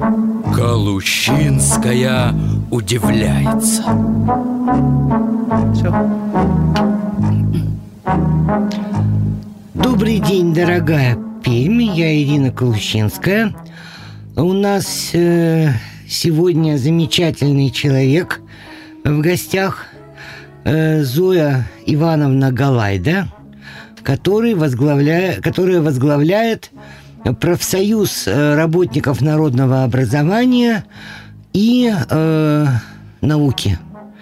Галущинская удивляется. Все. Добрый день, дорогая Пермь, я Ирина Галущинская. У нас сегодня замечательный человек в гостях, Зоя Ивановна Галайда, которая возглавляет профсоюз работников народного образования и науки.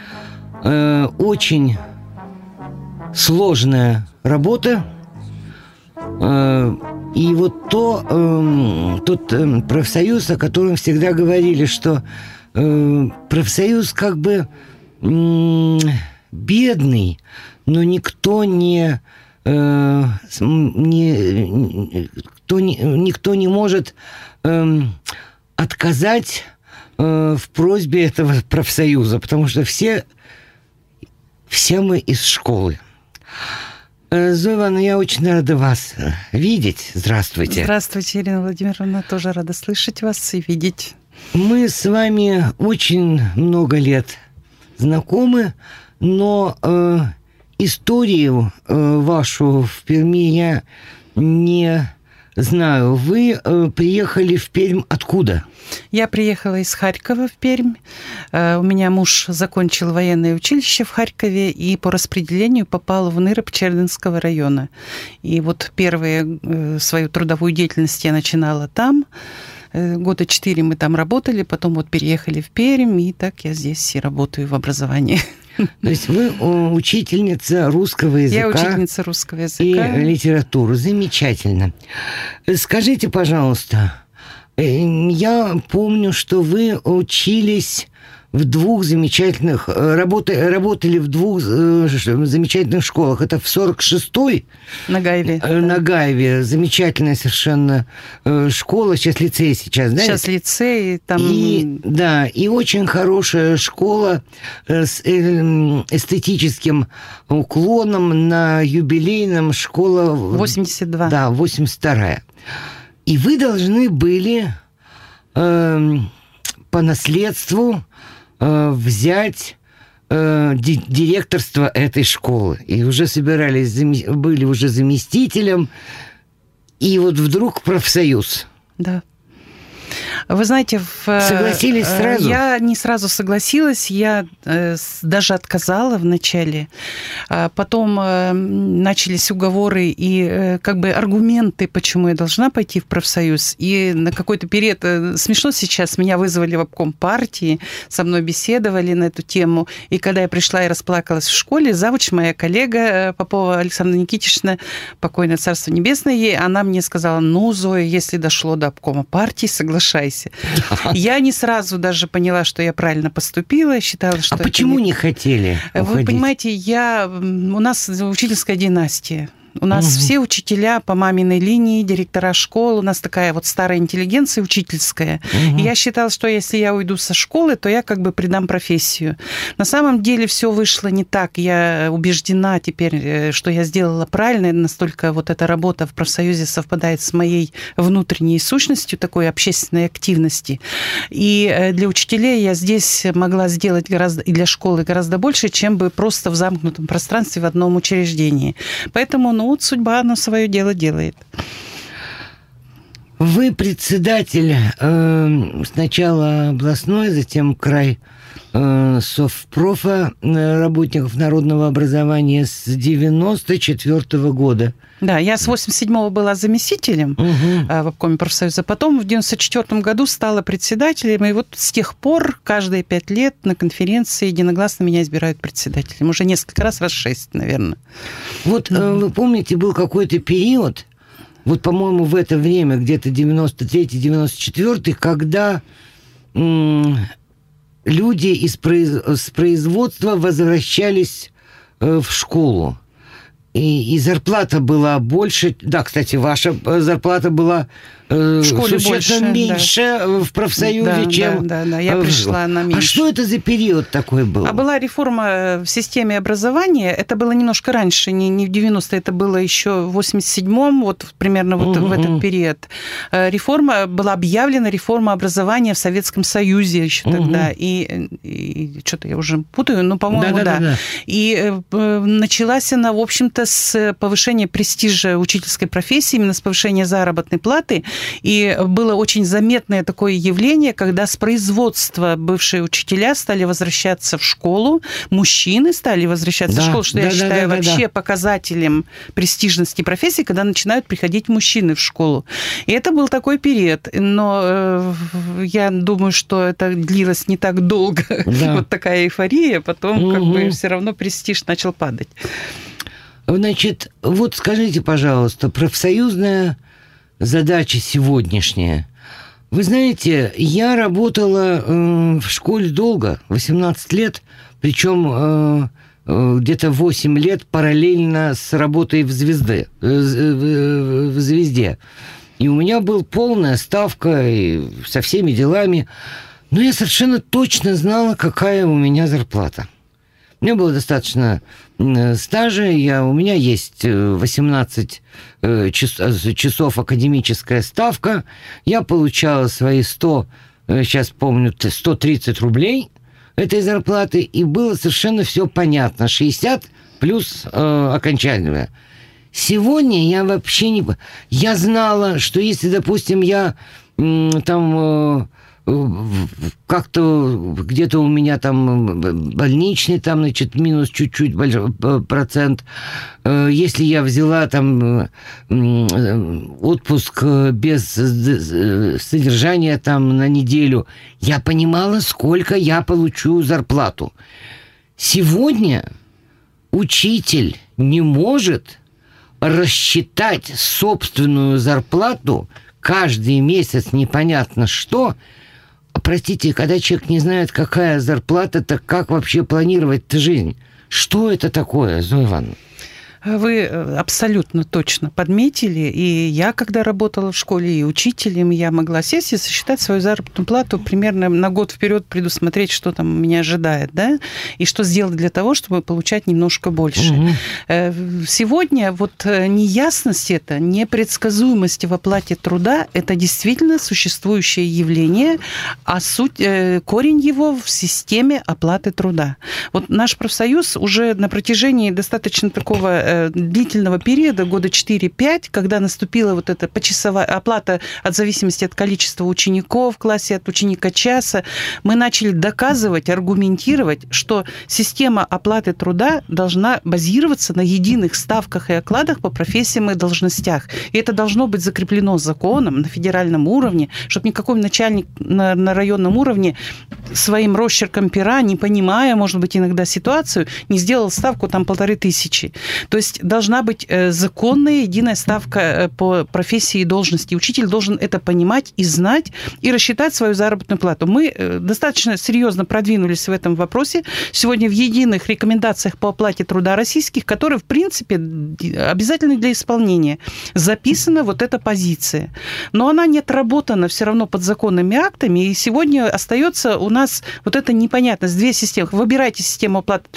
Очень сложная работа. И вот тот профсоюз, о котором всегда говорили, что профсоюз как бы бедный, но никто не может отказать в просьбе этого профсоюза, потому что все мы из школы. Зоя Ивановна, я очень рада вас видеть. Здравствуйте. Здравствуйте, Ирина Владимировна. Тоже рада слышать вас и видеть. Мы с вами очень много лет знакомы, но историю вашу в Перми я не знаю. Вы приехали в Пермь откуда? Я приехала из Харькова в Пермь. У меня муж закончил военное училище в Харькове и по распределению попал в НИРОП Чердынского района. И вот первую свою трудовую деятельность я начинала там. 4 года мы там работали, потом вот переехали в Пермь, и так я здесь и работаю в образовании. То есть вы учительница русского языка. Я учительница русского языка. И литературы. Замечательно. Скажите, пожалуйста, я помню, что вы учились в двух замечательных... Работали в двух замечательных школах. Это в 46-й... На Гаеве. На Гаеве. Замечательная совершенно школа. Сейчас лицей да? Сейчас лицей. Там... И очень хорошая школа с эстетическим уклоном на юбилейном. Школа... 82. Да, 82-я. И вы должны были по наследству взять директорство этой школы. И уже были уже заместителем. И вот вдруг профсоюз. Да. Вы знаете, согласились сразу? Я не сразу согласилась, я даже отказала вначале. Потом начались уговоры и как бы аргументы, почему я должна пойти в профсоюз. И на какой-то период, смешно сейчас, меня вызвали в обком партии, со мной беседовали на эту тему. И когда я пришла и расплакалась в школе, завуч, моя коллега Попова Александра Никитична, покойное царство небесное ей, она мне сказала: ну, Зоя, если дошло до обкома партии, соглашайся. Я не сразу даже поняла, что я правильно поступила. Считала, что почему не хотели уходить? Вы понимаете, у нас учительская династия. У нас все учителя по маминой линии, директора школ. У нас такая вот старая интеллигенция учительская. И я считала, что если я уйду со школы, то я как бы предам профессию. На самом деле все вышло не так. Я убеждена теперь, что я сделала правильно. Настолько вот эта работа в профсоюзе совпадает с моей внутренней сущностью, такой общественной активности. И для учителей я здесь могла сделать и для школы гораздо больше, чем бы просто в замкнутом пространстве в одном учреждении. Поэтому, вот судьба, она свое дело делает. Вы председатель сначала областной, затем край совпрофа работников народного образования с 94-го года. Да, я с 87-го была заместителем в обкоме профсоюза, потом в 94-м году стала председателем, и вот с тех пор каждые 5 лет на конференции единогласно меня избирают председателем. Уже несколько раз 6, наверное. Вот вы помните, был какой-то период, вот, по-моему, в это время, где-то 93-94, когда люди с производства возвращались в школу. И зарплата была больше. Да, кстати, ваша зарплата была в школе существенно меньше в профсоюзе, чем... Да, я пришла на меньше. А что это за период такой был? А была реформа в системе образования. Это было немножко раньше, не в 90-е, это было еще в 87-м, вот примерно вот в этот период. Реформа была объявлена, реформа образования в Советском Союзе еще тогда. И что-то я уже путаю, но, по-моему, да. И началась она, в общем-то, с повышения престижа учительской профессии, именно с повышения заработной платы. И было очень заметное такое явление, когда с производства бывшие учителя стали возвращаться в школу, мужчины стали возвращаться в школу, что я считаю вообще показателем престижности профессии, когда начинают приходить мужчины в школу. И это был такой период. Но я думаю, что это длилось не так долго, вот такая эйфория, потом как бы все равно престиж начал падать. Значит, вот скажите, пожалуйста, профсоюзная задача сегодняшняя. Вы знаете, я работала в школе долго, 18 лет, причем где-то 8 лет параллельно с работой в «Звезде». И у меня была полная ставка и со всеми делами, но я совершенно точно знала, какая у меня зарплата. У меня было достаточно стажа, у меня есть 18 часов академическая ставка, я получала свои 130 рублей этой зарплаты, и было совершенно все понятно, 60 плюс окончательное. Сегодня я вообще не... Я знала, что если, допустим, я там... как-то где-то у меня там больничный, там, значит, минус чуть-чуть процент. Если я взяла там отпуск без содержания там на неделю, я понимала, сколько я получу зарплату. Сегодня учитель не может рассчитать собственную зарплату каждый месяц непонятно что. Простите, когда человек не знает, какая зарплата, так как вообще планировать-то жизнь? Что это такое, Зоя Ивановна? Вы абсолютно точно подметили. И я, когда работала в школе, и учителем, я могла сесть и сосчитать свою заработную плату примерно на год вперед, предусмотреть, что там меня ожидает, да, и что сделать для того, чтобы получать немножко больше. Сегодня вот неясность это, непредсказуемость в оплате труда, это действительно существующее явление, а корень его в системе оплаты труда. Вот наш профсоюз уже на протяжении достаточно такого длительного периода, года 4-5, когда наступила вот эта почасовая оплата в зависимости от количества учеников в классе, от ученика часа, мы начали доказывать, аргументировать, что система оплаты труда должна базироваться на единых ставках и окладах по профессиям и должностях. И это должно быть закреплено законом на федеральном уровне, чтобы никакой начальник на районном уровне своим росчерком пера, не понимая, может быть, иногда ситуацию, не сделал ставку там 1500. То есть должна быть законная единая ставка по профессии и должности. Учитель должен это понимать и знать, и рассчитать свою заработную плату. Мы достаточно серьезно продвинулись в этом вопросе. Сегодня в единых рекомендациях по оплате труда российских, которые, в принципе, обязательны для исполнения, записана вот эта позиция. Но она не отработана все равно подзаконными актами, и сегодня остается у нас вот эта непонятность. Две системы. Выбирайте систему оплаты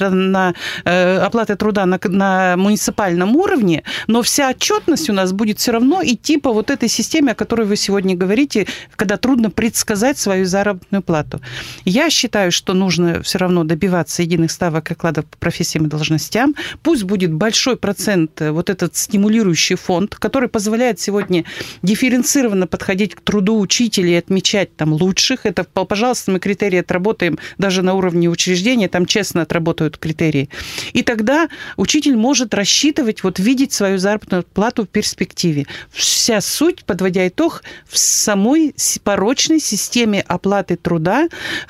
труда на муниципальном уровне, но вся отчетность у нас будет все равно идти по вот этой системе, о которой вы сегодня говорите, когда трудно предсказать свою заработную плату. Я считаю, что нужно все равно добиваться единых ставок и окладов по профессиям и должностям. Пусть будет большой процент, вот этот стимулирующий фонд, который позволяет сегодня дифференцированно подходить к труду учителей и отмечать там лучших. Это, пожалуйста, мы критерии отработаем даже на уровне учреждения, там честно отработают критерии. И тогда учитель может рассчитывать, вот видеть свою заработную плату в перспективе. Вся суть, подводя итог, в самой порочной системе оплаты труда,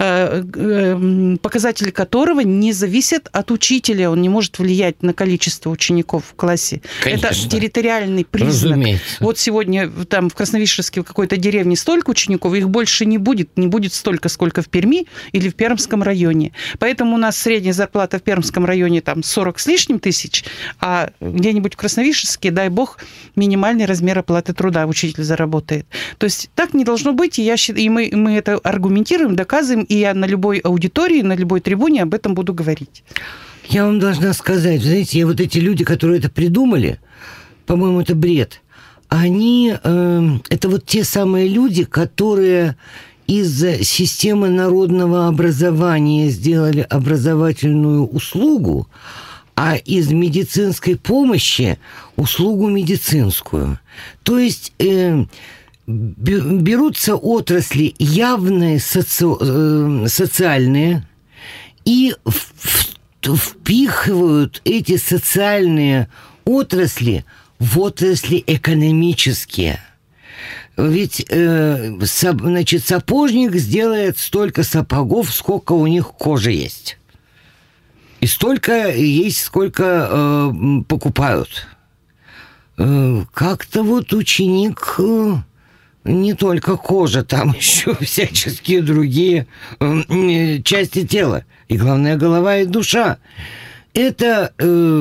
показатели которого не зависят от учителя. Он не может влиять на количество учеников в классе. Конечно. Это территориальный признак. Разумеется. Вот сегодня там в Красновишерске в какой-то деревне столько учеников, их больше не будет столько, сколько в Перми или в Пермском районе. Поэтому у нас средняя зарплата в Пермском районе там 40 с лишним тысяч, а где-нибудь в Красновишерске, дай бог, минимальный размер оплаты труда учитель заработает. То есть так не должно быть, и я считаю, и мы это аргументируем, доказываем, и я на любой аудитории, на любой трибуне об этом буду говорить. Я вам должна сказать, знаете, вот эти люди, которые это придумали, по-моему, это бред. Они, это вот те самые люди, которые из системы народного образования сделали образовательную услугу, а из медицинской помощи услугу медицинскую. То есть берутся отрасли явные социальные и впихивают эти социальные отрасли в отрасли экономические. Ведь, значит, сапожник сделает столько сапогов, сколько у них кожи есть. И столько есть, сколько покупают. Как-то вот ученик не только кожа, там еще всяческие другие части тела. И главное, голова и душа. Это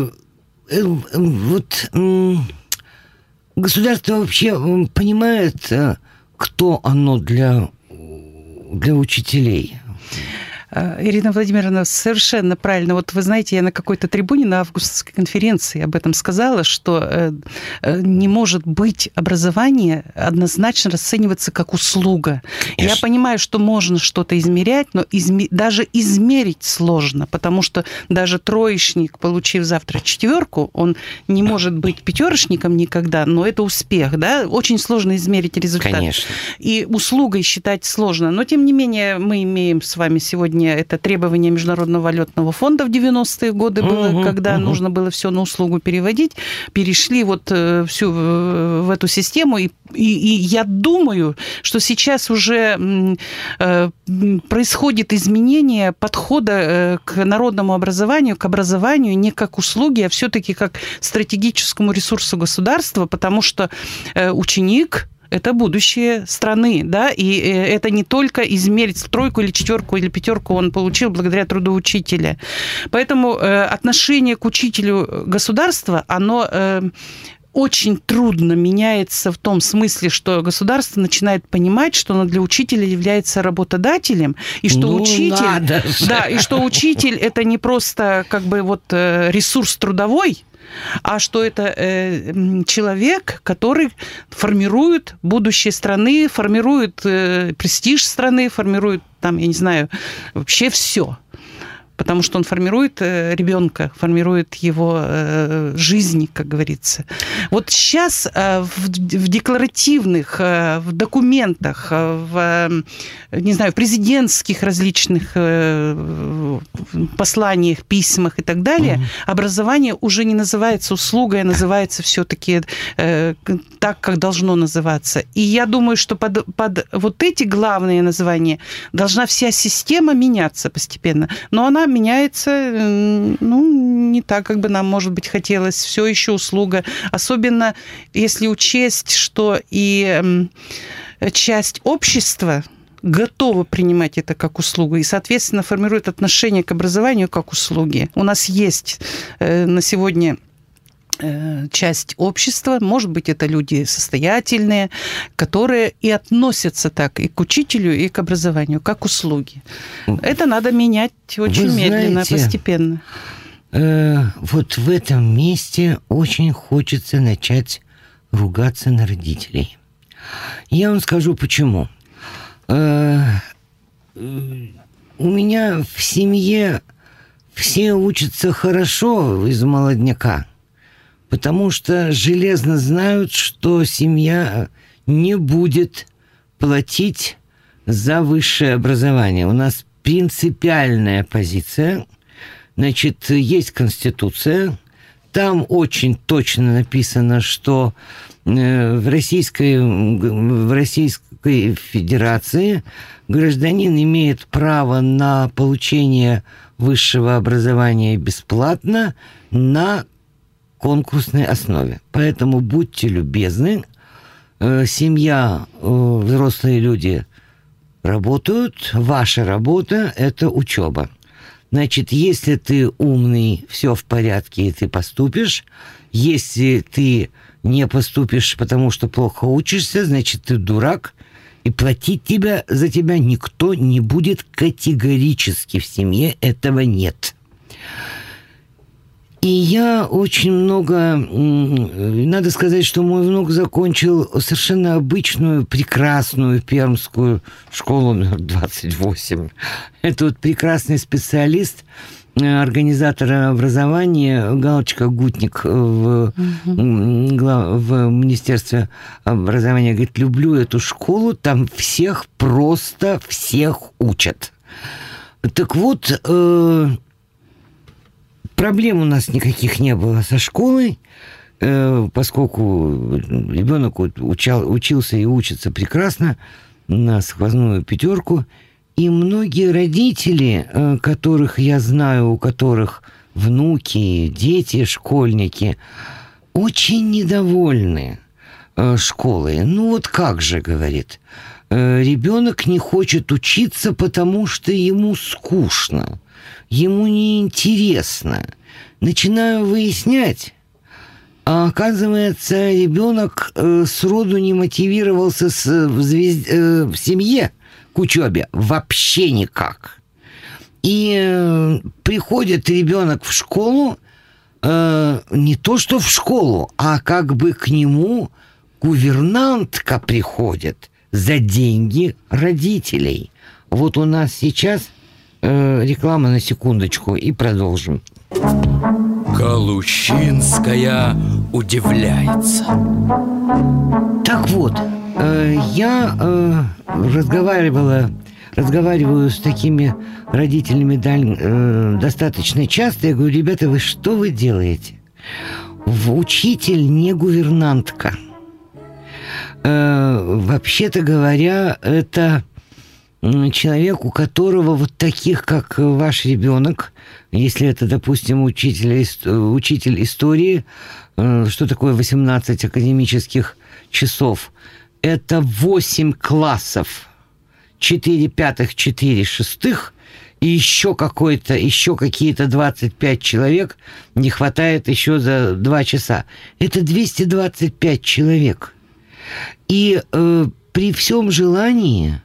вот государство вообще понимает, кто оно для учителей. Ирина Владимировна, совершенно правильно. Вот вы знаете, я на какой-то трибуне на августовской конференции об этом сказала, что не может быть образование однозначно расцениваться как услуга. Конечно. Я понимаю, что можно что-то измерять, но даже измерить сложно, потому что даже троечник, получив завтра 4, он не может быть пятерочником никогда, но это успех, да? Очень сложно измерить результат. Конечно. И услугой считать сложно. Но, тем не менее, мы имеем с вами сегодня это требование Международного валютного фонда в 90-е годы было, когда нужно было все на услугу переводить. Перешли вот всю в эту систему. И я думаю, что сейчас уже происходит изменение подхода к народному образованию, к образованию не как услуге, а все-таки как стратегическому ресурсу государства, потому что ученик – это будущее страны, да, и это не только измерить 3 или 4 или 5 он получил благодаря труду учителя. Поэтому отношение к учителю государства, оно очень трудно меняется в том смысле, что государство начинает понимать, что оно для учителя является работодателем, и что учитель, да, и что учитель это не просто как бы вот ресурс трудовой, а что это человек, который формирует будущее страны, формирует престиж страны, формирует, там, я не знаю, вообще все. Потому что он формирует ребенка, формирует его жизнь, как говорится. Вот сейчас в декларативных, в документах, не знаю, в президентских различных посланиях, письмах и так далее, образование уже не называется услугой, а называется все-таки так, как должно называться. И я думаю, что под вот эти главные названия должна вся система меняться постепенно. Но она меняется, ну, не так, как бы нам, может быть, хотелось. Все еще услуга. Особенно если учесть, что и часть общества готова принимать это как услугу и, соответственно, формирует отношение к образованию как услуге. У нас есть на сегодня часть общества, может быть, это люди состоятельные, которые и относятся так и к учителю, и к образованию, как к услуге. Это надо менять очень медленно, постепенно. Вот в этом месте очень хочется начать ругаться на родителей. Я вам скажу, почему. У меня в семье все учатся хорошо из молодняка, потому что железно знают, что семья не будет платить за высшее образование. У нас принципиальная позиция. Значит, есть Конституция. Там очень точно написано, что в Российской Федерации гражданин имеет право на получение высшего образования бесплатно на конкурсной основе. Поэтому будьте любезны, семья, взрослые люди работают, ваша работа – это учеба. Значит, если ты умный, все в порядке, и ты поступишь. Если ты не поступишь, потому что плохо учишься, значит, ты дурак, и платить за тебя никто не будет категорически. В семье этого нет. И я очень много... Надо сказать, что мой внук закончил совершенно обычную, прекрасную пермскую школу номер 28. Это вот прекрасный специалист, организатор образования, Галочка Гутник в Министерстве образования говорит: люблю эту школу, там всех учат. Так вот... Проблем у нас никаких не было со школой, поскольку ребенок учился и учится прекрасно, на сквозную 5. И многие родители, которых я знаю, у которых внуки, дети, школьники, очень недовольны школой. Ну вот как же, говорит, ребенок не хочет учиться, потому что ему скучно. Ему неинтересно. Начинаю выяснять, а оказывается, ребенок сроду не мотивировался в семье к учебе вообще никак. И приходит ребенок в школу, не то что в школу, а как бы к нему гувернантка приходит за деньги родителей. Вот у нас сейчас... реклама на секундочку и продолжим. Галущинская удивляется. Так вот, я разговариваю с такими родителями достаточно часто. Я говорю: ребята, что вы делаете? Учитель не гувернантка. Вообще-то говоря, это... человек, у которого вот таких, как ваш ребенок, если это, допустим, учитель истории, что такое 18 академических часов? Это 8 классов, 4 пятых, 4 шестых, и еще какие-то 25 человек не хватает еще за 2 часа. Это 225 человек. И при всем желании...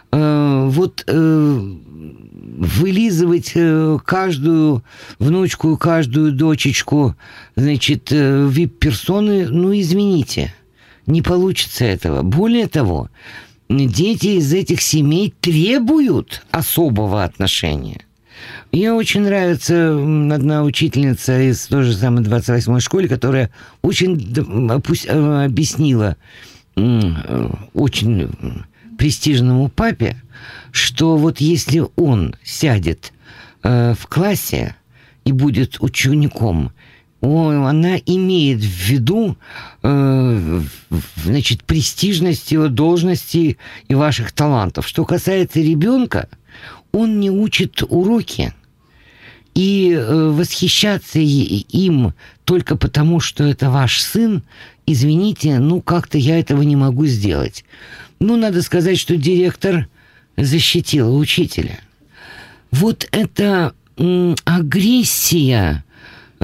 вылизывать каждую внучку, каждую дочечку, значит, вип-персоны, ну, извините, не получится этого. Более того, дети из этих семей требуют особого отношения. Мне очень нравится одна учительница из той же самой 28-й школы, которая очень объяснила очень... престижному папе, что вот если он сядет в классе и будет учеником, она имеет в виду, значит, престижность его должности и ваших талантов. Что касается ребенка, он не учит уроки. И восхищаться им только потому, что это ваш сын, извините, ну как-то я этого не могу сделать. Ну, надо сказать, что директор защитила учителя. Вот эта агрессия,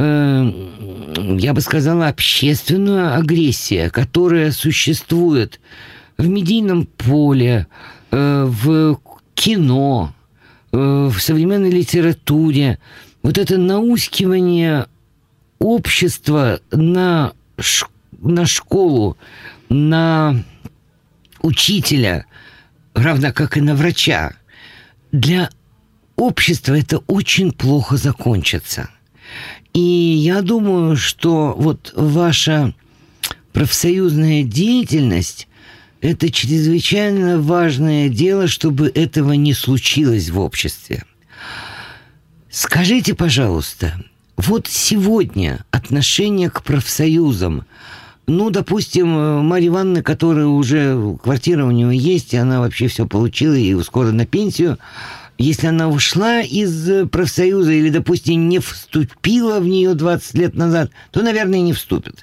я бы сказала, общественная агрессия, которая существует в медийном поле, в кино, в современной литературе, вот это наускивание общества на школу, на учителя, равно как и на врача, для общества это очень плохо закончится. И я думаю, что вот ваша профсоюзная деятельность – это чрезвычайно важное дело, чтобы этого не случилось в обществе. Скажите, пожалуйста, вот сегодня отношение к профсоюзам, ну, допустим, Марья Ивановна, которая уже квартира у нее есть, и она вообще все получила, и скоро на пенсию, если она ушла из профсоюза или, допустим, не вступила в нее 20 лет назад, то, наверное, не вступит.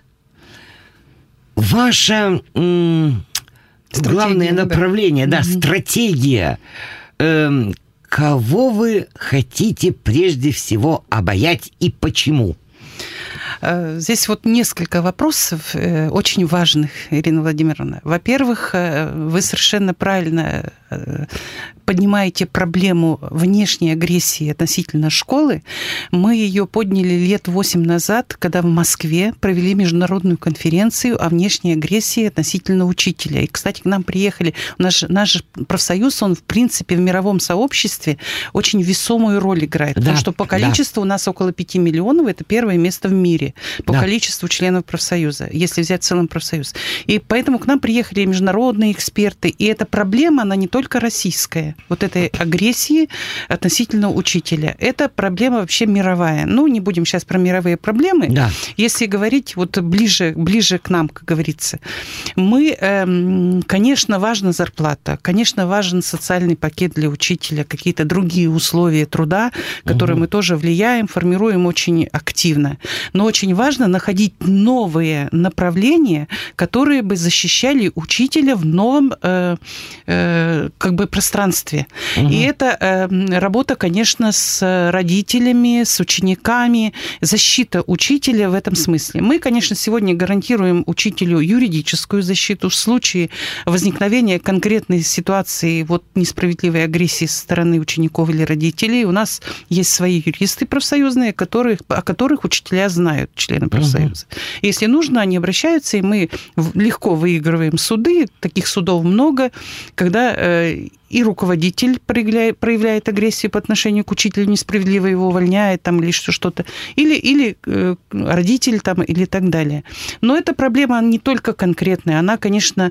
Ваше главное направление, стратегия, кого вы хотите прежде всего обаять и почему? Здесь вот несколько вопросов очень важных, Ирина Владимировна. Во-первых, вы совершенно правильно поднимаете проблему внешней агрессии относительно школы. Мы ее подняли лет 8 назад, когда в Москве провели международную конференцию о внешней агрессии относительно учителя. И, кстати, к нам приехали... Наш профсоюз, он, в принципе, в мировом сообществе очень весомую роль играет. Потому что по количеству у нас около 5 миллионов, это первое место в мире по количеству членов профсоюза, если взять в целом профсоюз. И поэтому к нам приехали международные эксперты. И эта проблема, она не только российская. Вот этой агрессии относительно учителя. Это проблема вообще мировая. Ну, не будем сейчас про мировые проблемы. Да. Если говорить вот ближе к нам, как говорится. Мы, конечно, важна зарплата, конечно, важен социальный пакет для учителя, какие-то другие условия труда, которые мы тоже влияем, формируем очень активно. Но очень важно находить новые направления, которые бы защищали учителя в новом как бы пространстве. И это работа, конечно, с родителями, с учениками, защита учителя в этом смысле. Мы, конечно, сегодня гарантируем учителю юридическую защиту в случае возникновения конкретной ситуации вот несправедливой агрессии со стороны учеников или родителей. У нас есть свои юристы профсоюзные, о которых учителя знают, члены профсоюза. Если нужно, они обращаются, и мы легко выигрываем суды. Таких судов много, когда и руководитель проявляет агрессию по отношению к учителю, несправедливо его увольняет там, или что-то, или родитель там, или так далее. Но эта проблема не только конкретная, она, конечно,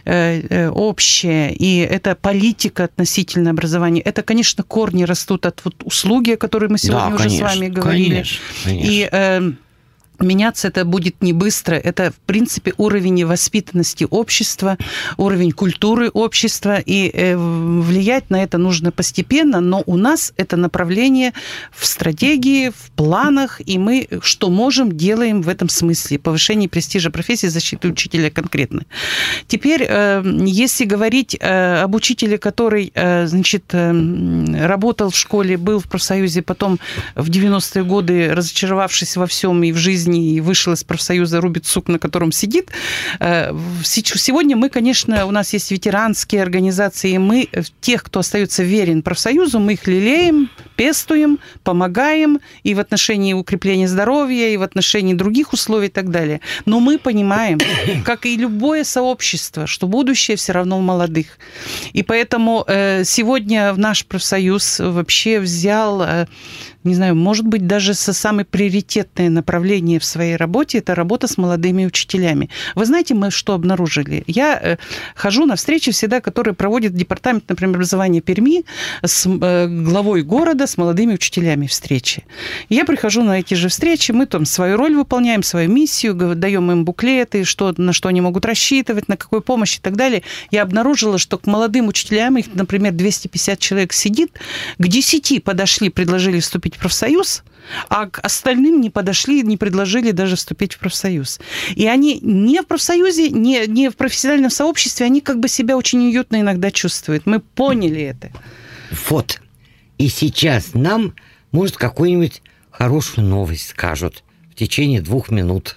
общая, и это политика относительно образования. Это, конечно, корни растут от вот услуги, о которой мы сегодня уже с вами говорили. Конечно. И меняться это будет не быстро. Это, в принципе, уровень воспитанности общества, уровень культуры общества. И влиять на это нужно постепенно, но у нас это направление в стратегии, в планах, и мы что можем, делаем в этом смысле. Повышение престижа профессии, защиты учителя конкретно. Теперь, если говорить об учителе, который, значит, работал в школе, был в профсоюзе, потом в 90-е годы, разочаровавшись во всем и в жизни, и вышел из профсоюза, рубит сук, на котором сидит. Сегодня мы, конечно, у нас есть ветеранские организации, и мы тех, кто остается верен профсоюзу, мы их лелеем, пестуем, помогаем и в отношении укрепления здоровья, и в отношении других условий и так далее. Но мы понимаем, как и любое сообщество, что будущее все равно у молодых. И поэтому сегодня наш профсоюз вообще взял, не знаю, может быть, даже самое приоритетное направление в своей работе – это работа с молодыми учителями. Вы знаете, мы что обнаружили? Я хожу на встречи всегда, которые проводит департамент, например, образования Перми с главой города, с молодыми учителями встречи. Я прихожу на эти же встречи, мы там свою роль выполняем, свою миссию, даем им буклеты, на что они могут рассчитывать, на какую помощь и так далее. Я обнаружила, что к молодым учителям, их, например, 250 человек сидит, к 10 подошли, предложили вступить в профсоюз, а к остальным не подошли, не предложили даже вступить в профсоюз. И они не в профсоюзе, не в профессиональном сообществе, они как бы себя очень уютно иногда чувствуют. Мы поняли это. Вот. И сейчас нам, может, какую-нибудь хорошую новость скажут в течение 2 минут.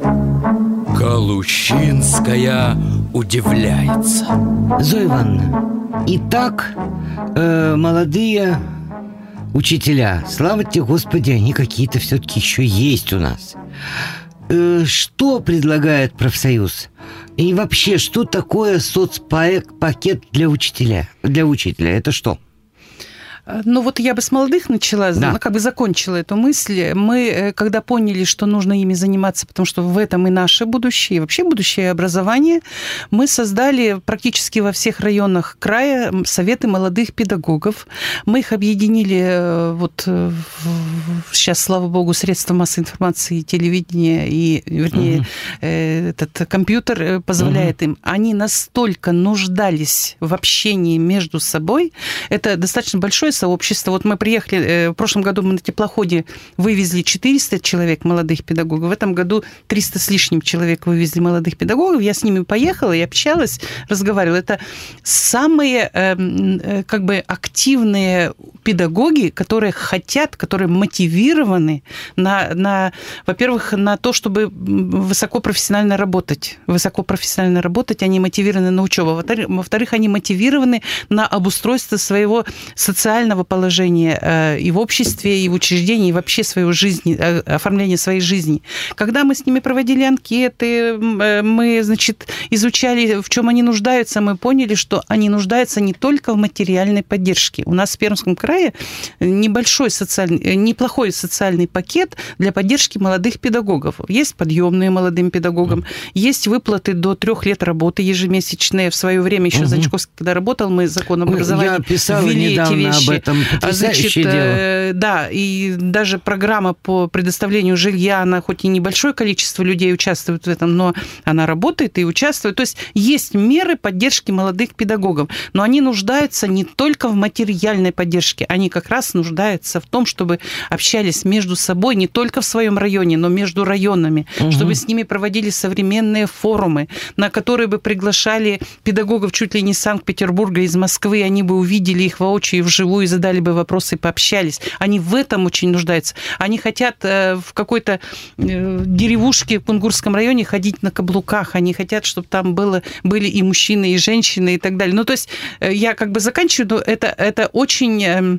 Галущинская удивляется. Зоя Ивановна, итак, молодые учителя, слава тебе, Господи, они какие-то все-таки еще есть у нас. Что предлагает профсоюз? И вообще, что такое соцпакет для учителя? Для учителя это что? Ну вот я бы с молодых начала, как бы закончила эту мысль. Мы, когда поняли, что нужно ими заниматься, потому что в этом и наше будущее, и вообще будущее образование, мы создали практически во всех районах края советы молодых педагогов. Мы их объединили вот сейчас, слава богу, средства массовой информации, телевидение и, вернее, этот компьютер позволяет им. Они настолько нуждались в общении между собой. Это достаточно большое сообщество. Вот мы приехали, в прошлом году мы на теплоходе вывезли 400 человек молодых педагогов, в этом году 300 с лишним человек вывезли молодых педагогов. Я с ними поехала и общалась, разговаривала. Это самые как бы активные педагоги, которые хотят, которые мотивированы во-первых, на то, чтобы высокопрофессионально работать. Высокопрофессионально работать, они мотивированы на учебу. Во-вторых, они мотивированы на обустройство своего социального положения и в обществе, и в учреждении, и вообще своей жизни, оформление своей жизни. Когда мы с ними проводили анкеты, мы, значит, изучали, в чем они нуждаются, мы поняли, что они нуждаются не только в материальной поддержке. У нас в Пермском крае неплохой социальный пакет для поддержки молодых педагогов. Есть подъемные молодым педагогам, есть выплаты до 3 лет работы ежемесячные. В свое время еще Занчковский, когда работал, мы закон об образовании ввели эти вещи. Об этом. Потрясающее дело. Да, и даже программа по предоставлению жилья, она хоть и небольшое количество людей участвует в этом, но она работает и участвует. То есть есть меры поддержки молодых педагогов, но они нуждаются не только в материальной поддержке, они как раз нуждаются в том, чтобы общались между собой не только в своем районе, но между районами, чтобы с ними проводили современные форумы, на которые бы приглашали педагогов чуть ли не из Санкт-Петербурга, из Москвы, они бы увидели их воочию, вживую, задали бы вопросы, пообщались. Они в этом очень нуждаются. Они хотят в какой-то деревушке в Кунгурском районе ходить на каблуках, они хотят, чтобы там были и мужчины, и женщины, и так далее. Ну, то есть я как бы заканчиваю, но это очень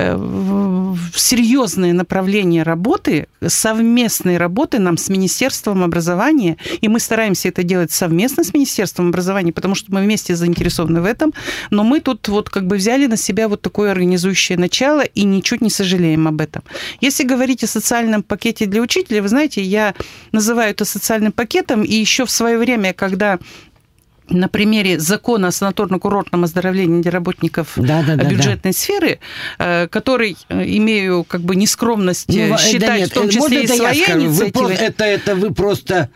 серьезное направление работы, совместной работы нам с Министерством образования, и мы стараемся это делать совместно с Министерством образования, потому что мы вместе заинтересованы в этом, но мы тут вот как бы взяли на себя вот такое организующее начало и ничуть не сожалеем об этом. Если говорить о социальном пакете для учителей, вы знаете, я называю это социальным пакетом, и еще в свое время, на примере закона о санаторно-курортном оздоровлении для работников бюджетной сферы, который имею как бы нескромность считать, в том числе и своей инициативой. Это вы просто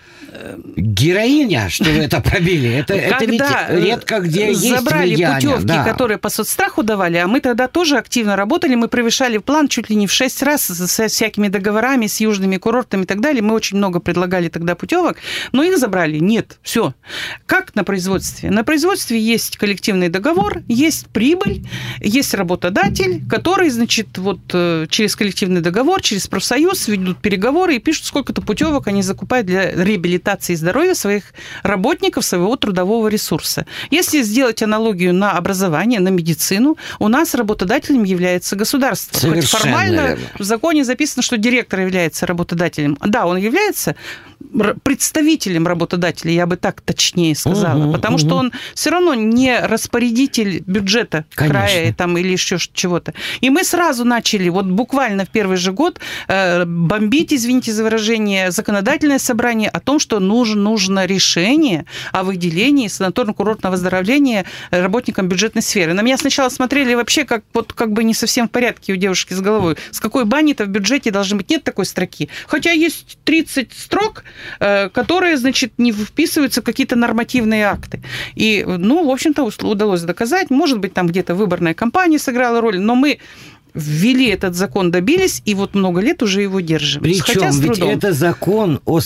героиня, что вы это пробили. Это ведь редко где есть влияние. Забрали путевки, которые по соцстраху давали, а мы тогда тоже активно работали, мы превышали план чуть ли не в 6 раз со всякими договорами, с южными курортами и так далее. Мы очень много предлагали тогда путевок, но их забрали. Нет, все. Как на производстве? На производстве есть коллективный договор, есть прибыль, есть работодатель, который, значит, вот через коллективный договор, через профсоюз ведут переговоры и пишут, сколько-то путевок они закупают для реабилитации здоровья своих работников, своего трудового ресурса. Если сделать аналогию на образование, на медицину, у нас работодателем является государство. Совершенно хоть формально верно. в законе записано, что директор является работодателем. Да, он является представителем работодателя, я бы так точнее сказала, потому что он все равно не распорядитель бюджета края там, или еще чего-то. И мы сразу начали, вот буквально в первый же год, бомбить, извините за выражение, законодательное собрание о том, что нужно решение о выделении санаторно-курортного оздоровления работникам бюджетной сферы. На меня сначала смотрели вообще как бы не совсем в порядке у девушки с головой. С какой бани-то в бюджете должны быть? Нет такой строки. Хотя есть 30 строк, которые, значит, не вписываются в какие-то нормативные акты. И, в общем-то, удалось доказать. Может быть, там где-то выборная кампания сыграла роль, но мы ввели этот закон, добились, и вот много лет уже его держим. Причем ведь это закон о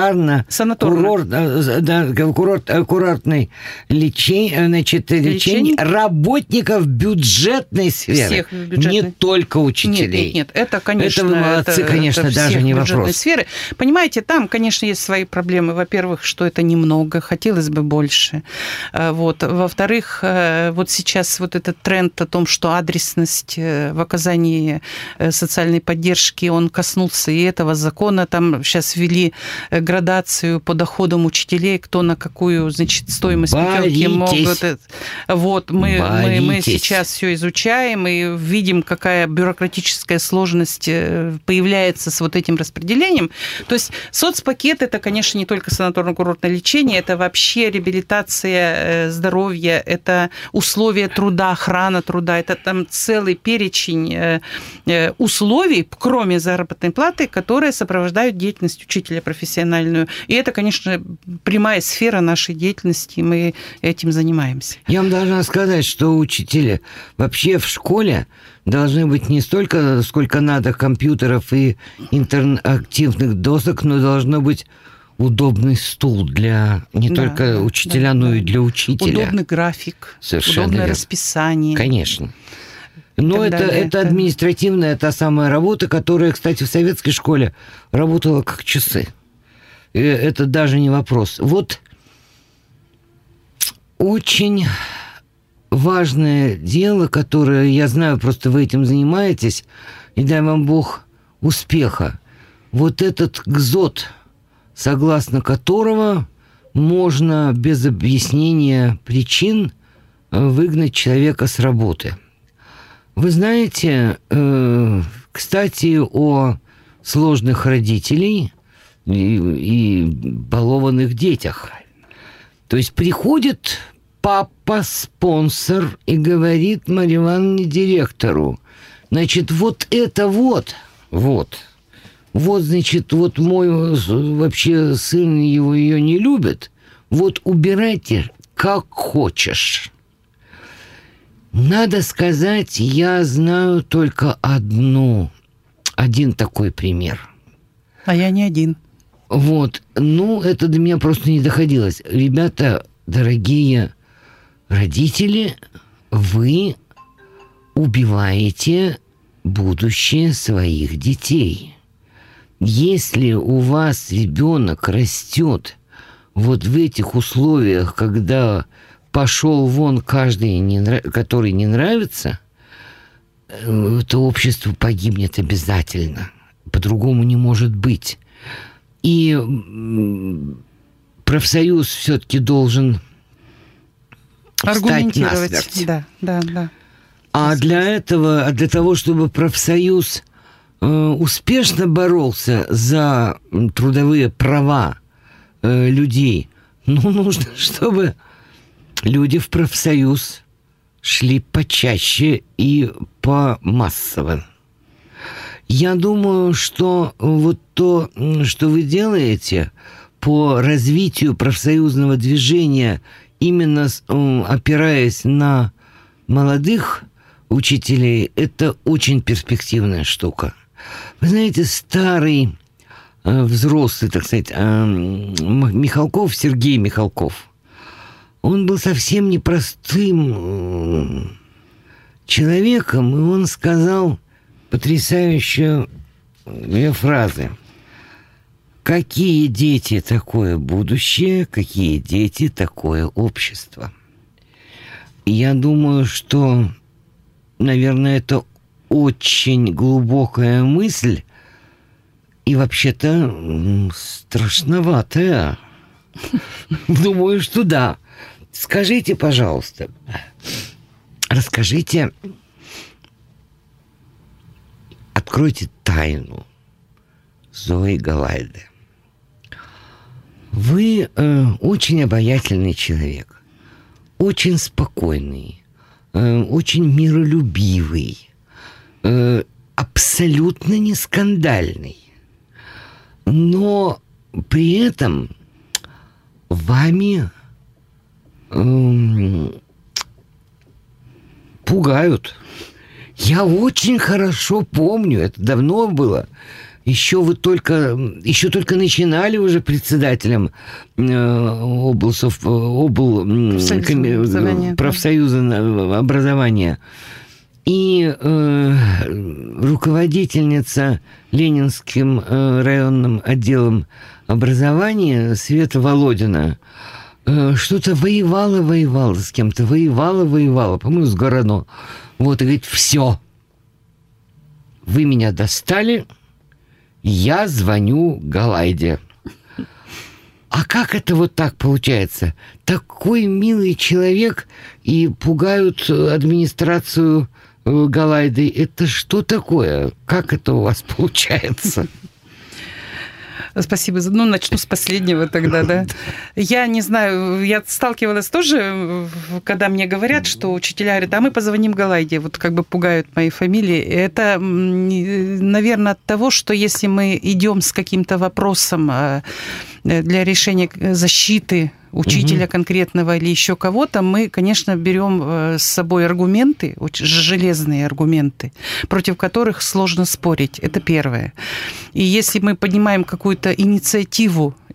санаторно-курортной лечении работников бюджетной сферы. Всех бюджетной. Не только учителей. Нет, это, конечно... Это вы молодцы, конечно, это даже не вопрос. Сферы. Понимаете, там, конечно, есть свои проблемы. Во-первых, что это немного, хотелось бы больше. Вот. Во-вторых, вот сейчас вот этот тренд о том, что адресность в оказании социальной поддержки, он коснулся и этого закона. Там сейчас ввели градацию по доходам учителей, кто на какую, значит, стоимость путевки могут. Вот, мы сейчас все изучаем и видим, какая бюрократическая сложность появляется с вот этим распределением. То есть соцпакет – это, конечно, не только санаторно-курортное лечение, это вообще реабилитация здоровья, это условия труда, охрана труда, это там целый перечень условий, кроме заработной платы, которые сопровождают деятельность учителя профессиональную. И это, конечно, прямая сфера нашей деятельности, и мы этим занимаемся. Я вам должна сказать, что учителя вообще в школе должны быть не столько, сколько надо компьютеров и интерактивных досок, но должно быть удобный стул для не только учителя, но и для учителя. Удобный график, совершенно удобное верно. Расписание. Конечно. Но это административная та самая работа, которая, кстати, в советской школе работала как часы. И это даже не вопрос. Вот очень важное дело, которое, я знаю, просто вы этим занимаетесь, и дай вам Бог успеха. Вот этот ГЗОТ, согласно которого можно без объяснения причин выгнать человека с работы. Вы знаете, кстати, о сложных родителей и балованных детях. То есть приходит папа-спонсор и говорит Марье Ивановне, директору, значит, вот это вот, значит, вот мой вообще сын ее не любит, вот убирайте как хочешь. Надо сказать, я знаю только один такой пример. А я не один. Вот, это до меня просто не доходилось. Ребята, дорогие родители, вы убиваете будущее своих детей. Если у вас ребенок растет вот в этих условиях, когда пошел вон каждый, который не нравится, то общество погибнет обязательно. По-другому не может быть. И профсоюз все-таки должен встать насмерть. Да. А для того, чтобы профсоюз успешно боролся за трудовые права людей, нужно, чтобы люди в профсоюз шли почаще и помассово. Я думаю, что вот то, что вы делаете по развитию профсоюзного движения, именно опираясь на молодых учителей, это очень перспективная штука. Вы знаете, старый взрослый, так сказать, Михалков, Сергей Михалков, он был совсем непростым человеком, и он сказал потрясающую фразу: «Какие дети, такое будущее, какие дети, такое общество». И я думаю, что, наверное, это очень глубокая мысль и вообще-то страшноватая. Думаю, что да. Скажите, пожалуйста, расскажите, откройте тайну Зои Галайды. Вы очень обаятельный человек, очень спокойный, очень миролюбивый, абсолютно не скандальный. Но при этом вами пугают. Я очень хорошо помню, это давно было. Еще только начинали уже председателем профсоюза образования. И руководительница Ленинским районным отделом образования Света Володина что-то воевала с кем-то, воевала, по-моему, с Горано. Вот, и говорит: все, вы меня достали, я звоню Галайде. А как это вот так получается? Такой милый человек, и пугают администрацию Галайды. Это что такое? Как это у вас получается? Спасибо. Начну с последнего тогда, да. Я не знаю, я сталкивалась тоже, когда мне говорят, что учителя говорят: а мы позвоним Галайде, вот как бы пугают мои фамилии. Это, наверное, от того, что если мы идем с каким-то вопросом для решения защиты учителя конкретного или еще кого-то, мы, конечно, берем с собой аргументы, очень железные аргументы, против которых сложно спорить. Это первое. И если мы поднимаем какую-то инициативу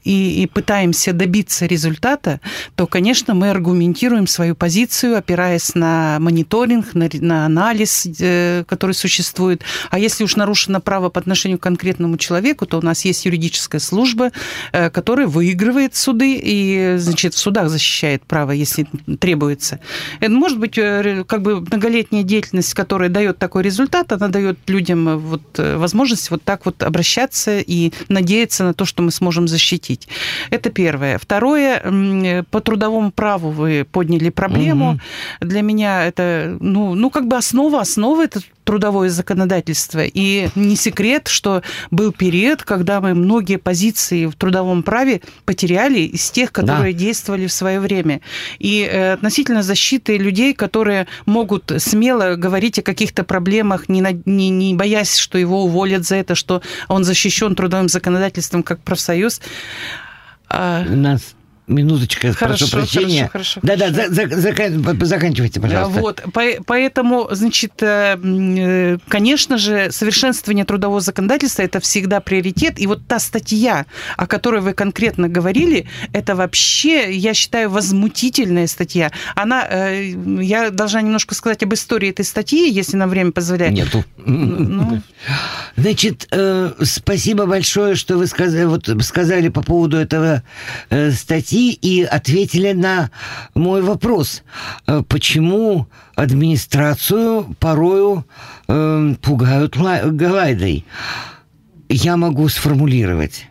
и пытаемся добиться результата, то, конечно, мы аргументируем свою позицию, опираясь на мониторинг, на анализ, который существует. А если уж нарушено право по отношению к конкретному человеку, то у нас есть юридическая служба, которая выигрывает суды и, значит, в судах защищает право, если требуется. Это может быть как бы многолетняя деятельность, которая дает такой результат, она дает людям вот возможность вот так вот обращаться и надеяться на то, что мы сможем защитить. Это первое. Второе, по трудовому праву вы подняли проблему. Для меня это, как бы основа это трудовое законодательство. И не секрет, что был период, когда мы многие позиции в трудовом праве потеряли из тех, которые действовали в свое время. И относительно защиты людей, которые могут смело говорить о каких-то проблемах, не боясь, что его уволят за это, что он защищен трудовым законодательством как профсоюз. У нас минуточка, прошу прощения. Хорошо. Да, заканчивайте, пожалуйста. Вот, поэтому, значит, конечно же, совершенствование трудового законодательства – это всегда приоритет. И вот та статья, о которой вы конкретно говорили, это вообще, я считаю, возмутительная статья. Я должна немножко сказать об истории этой статьи, если нам время позволяет. Нету. Значит, спасибо большое, что вы сказали по поводу этого статьи и ответили на мой вопрос. Почему администрацию порою пугают Галайдой? Я могу сформулировать.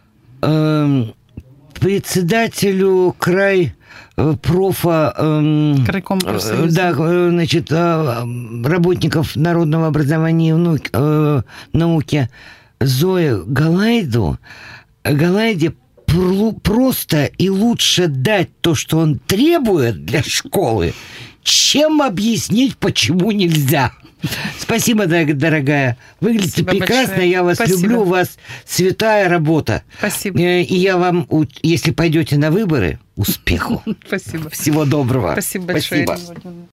Председателю Крайком профсоюза. Значит, работников народного образования и науки Зое Галайде просто и лучше дать то, что он требует для школы, чем объяснить, почему нельзя. Спасибо, дорогая. Выглядите прекрасно. Большое. Я вас люблю. У вас святая работа. Спасибо. И я вам, если пойдете на выборы, успеху. Спасибо. Всего доброго. Спасибо большое. Спасибо.